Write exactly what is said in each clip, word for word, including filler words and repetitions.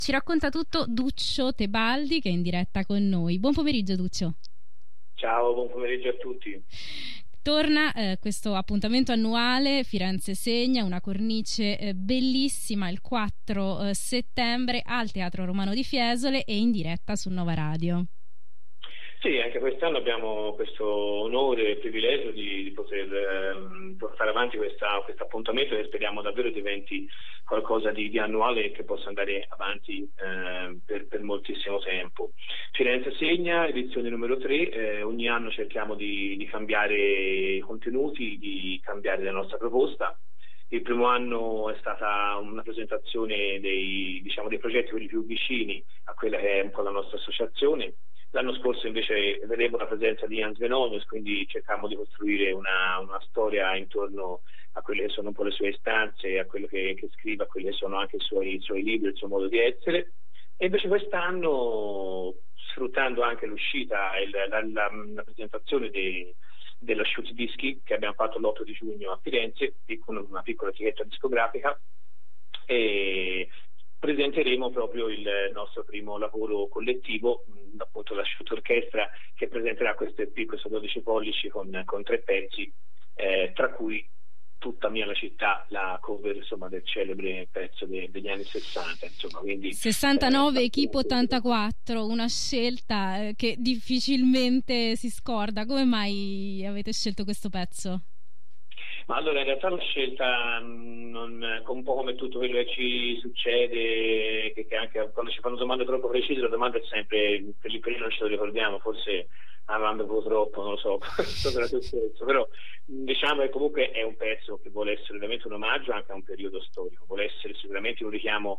ci racconta tutto Duccio Tebaldi, che è in diretta con noi. Buon pomeriggio, Duccio. Ciao, buon pomeriggio a tutti. Torna eh, questo appuntamento annuale Firenze Segna, una cornice eh, bellissima il quattro eh, settembre al Teatro Romano di Fiesole e in diretta su Nova Radio. Sì, anche quest'anno abbiamo questo onore e privilegio di, di poter eh, portare avanti questo appuntamento che speriamo davvero diventi qualcosa di, di annuale e che possa andare avanti eh, per, per moltissimo tempo. Firenze Segna, edizione numero tre, eh, ogni anno cerchiamo di, di cambiare i contenuti, di cambiare la nostra proposta. Il primo anno è stata una presentazione dei, diciamo, dei progetti quelli più vicini a quella che è un po' la nostra associazione. L'anno scorso invece vedremo la presenza di Hans Venonius, quindi cercammo di costruire una, una storia intorno a quelle che sono un po' le sue istanze, a quello che, che scrive, a quelli che sono anche i suoi, i suoi libri, il suo modo di essere. E invece quest'anno, sfruttando anche l'uscita e la, la, la, la presentazione dei, dello Shoot Dischi che abbiamo fatto l'otto di giugno a Firenze, con una piccola etichetta discografica, e presenteremo proprio il nostro primo lavoro collettivo, appunto la Shoot Orchestra, che presenterà questo E P, questo dodici pollici con, con tre pezzi, eh, tra cui Tutta mia la città, la cover insomma del celebre pezzo de, degli anni sessanta, insomma, quindi sessantanove eh, Equipo ottantaquattro, una scelta eh, che difficilmente si scorda. Come mai avete scelto questo pezzo? Ma allora in realtà la scelta non, un po' come tutto quello che ci succede, che, che anche quando ci fanno domande troppo precise, la domanda è sempre per lì per lì non ce lo ricordiamo, forse avevamo bevuto troppo, non lo so, però diciamo che comunque è un pezzo che vuole essere veramente un omaggio anche a un periodo storico, vuole essere sicuramente un richiamo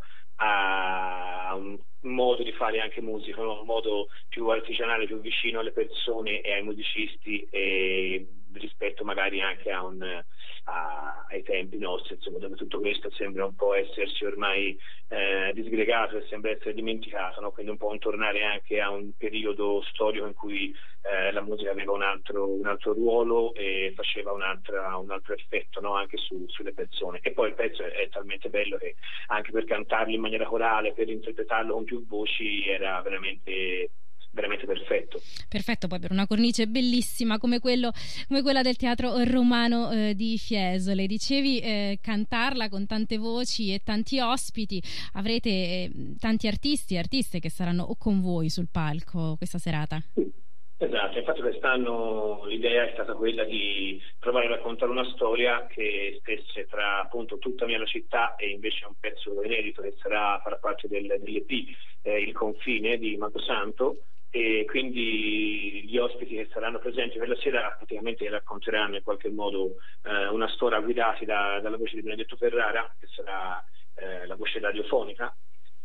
a un modo di fare anche musica, un modo più artigianale, più vicino alle persone e ai musicisti, e rispetto magari anche a un, a, ai tempi nostri, insomma, dove tutto questo sembra un po' essersi ormai eh, disgregato e sembra essere dimenticato, no? Quindi un po' un tornare anche a un periodo storico in cui eh, la musica aveva un altro, un altro ruolo e faceva un altro, un altro effetto, no? Anche su, sulle persone. E poi il pezzo è, è talmente bello che anche per cantarlo in maniera corale, per interpretarlo con più voci, era veramente veramente perfetto. Perfetto, poi per una cornice bellissima come, quello, come quella del Teatro Romano eh, di Fiesole. Dicevi eh, cantarla con tante voci e tanti ospiti, avrete eh, tanti artisti e artiste che saranno con voi sul palco questa serata. Sì. Esatto, infatti quest'anno l'idea è stata quella di provare a raccontare una storia che stesse tra appunto Tutta mia la città e invece un pezzo inedito che sarà farà parte del, dell'E P, eh, Il confine di Mago Santo, e quindi gli ospiti che saranno presenti quella sera praticamente racconteranno in qualche modo eh, una storia guidati da, dalla voce di Benedetto Ferrara, che sarà eh, la voce radiofonica,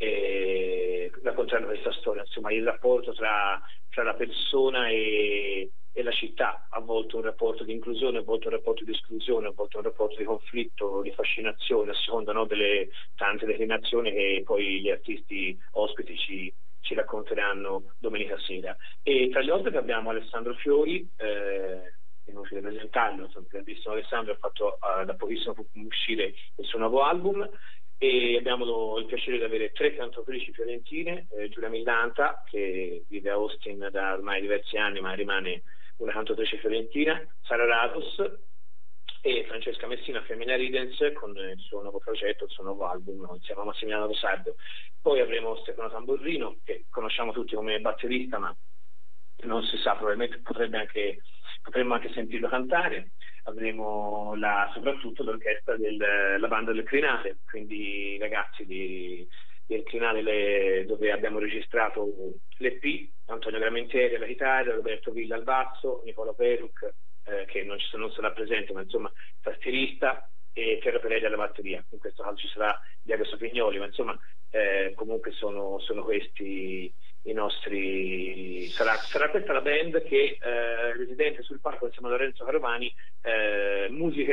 e raccontando questa storia, insomma il rapporto tra, tra la persona e, e la città, a volte un rapporto di inclusione, a volte un rapporto di esclusione, a volte un rapporto di conflitto, di fascinazione, a seconda, no, delle tante declinazioni che poi gli artisti ospiti ci, ci racconteranno domenica sera. E tra gli ospiti abbiamo Alessandro Fiori, eh, inutile presentarlo, insomma, il grandissimo Alessandro ha fatto uh, da pochissimo uscire il suo nuovo album, e abbiamo lo, il piacere di avere tre cantautrici fiorentine, eh, Giulia Millanta, che vive a Austin da ormai diversi anni ma rimane una cantautrice fiorentina, Sara Rados e Francesca Messina, Femina Ridens, con il suo nuovo progetto, il suo nuovo album insieme a Massimiliano Rosardo. Poi avremo Stefano Tamburrino, che conosciamo tutti come batterista, ma non si sa, probabilmente potrebbe anche, potremmo anche sentirlo cantare. Avremo la, soprattutto l'orchestra della banda del Crinale, quindi i ragazzi di, del Crinale le, dove abbiamo registrato l'E P, Antonio Gramentieri alla chitarra, Roberto Villa al basso, Nicola Peruc, eh, che non, ci, non sarà presente ma insomma tastierista, e Piero Perelli alla batteria. In questo caso ci sarà Diego Sopignoli, ma insomma eh, comunque sono, sono questi i nostri, sarà, sarà questa la band che eh, residente sul palco insieme a Lorenzo Carovani eh, musicherà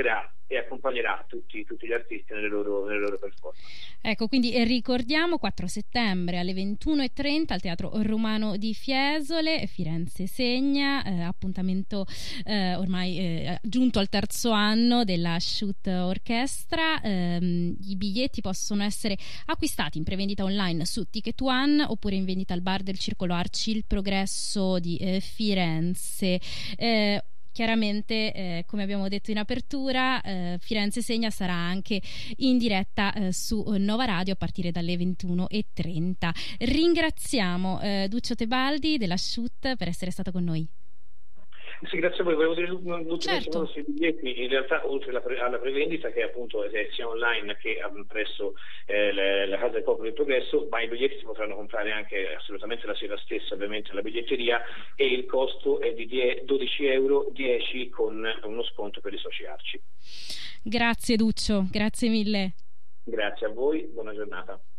e accompagnerà tutti, tutti gli artisti nelle loro, nelle loro performance. Ecco, quindi ricordiamo quattro settembre alle ventuno e trenta al Teatro Romano di Fiesole, Firenze Segna, eh, appuntamento eh, ormai eh, giunto al terzo anno della Shoot Orchestra. Eh, i biglietti possono essere acquistati in prevendita online su Ticket One oppure in vendita al bar del Circolo Arci Il Progresso di eh, Firenze. Eh, Chiaramente, eh, come abbiamo detto in apertura, eh, Firenze Segna sarà anche in diretta eh, su Nova Radio a partire dalle ventuno e trenta. Ringraziamo eh, Duccio Tebaldi della Shoot per essere stato con noi. Sì, grazie a voi. Volevo dire l'ultimo certo. secondo sui biglietti. In realtà, oltre alla, pre- alla prevendita, che appunto è sia online che presso eh, le, la Casa del Popolo del Progresso, ma i biglietti si potranno comprare anche assolutamente la sera stessa, ovviamente, alla biglietteria, e il costo è di dodici euro, dieci con uno sconto per i soci Arci. Grazie Duccio, grazie mille. Grazie a voi, buona giornata.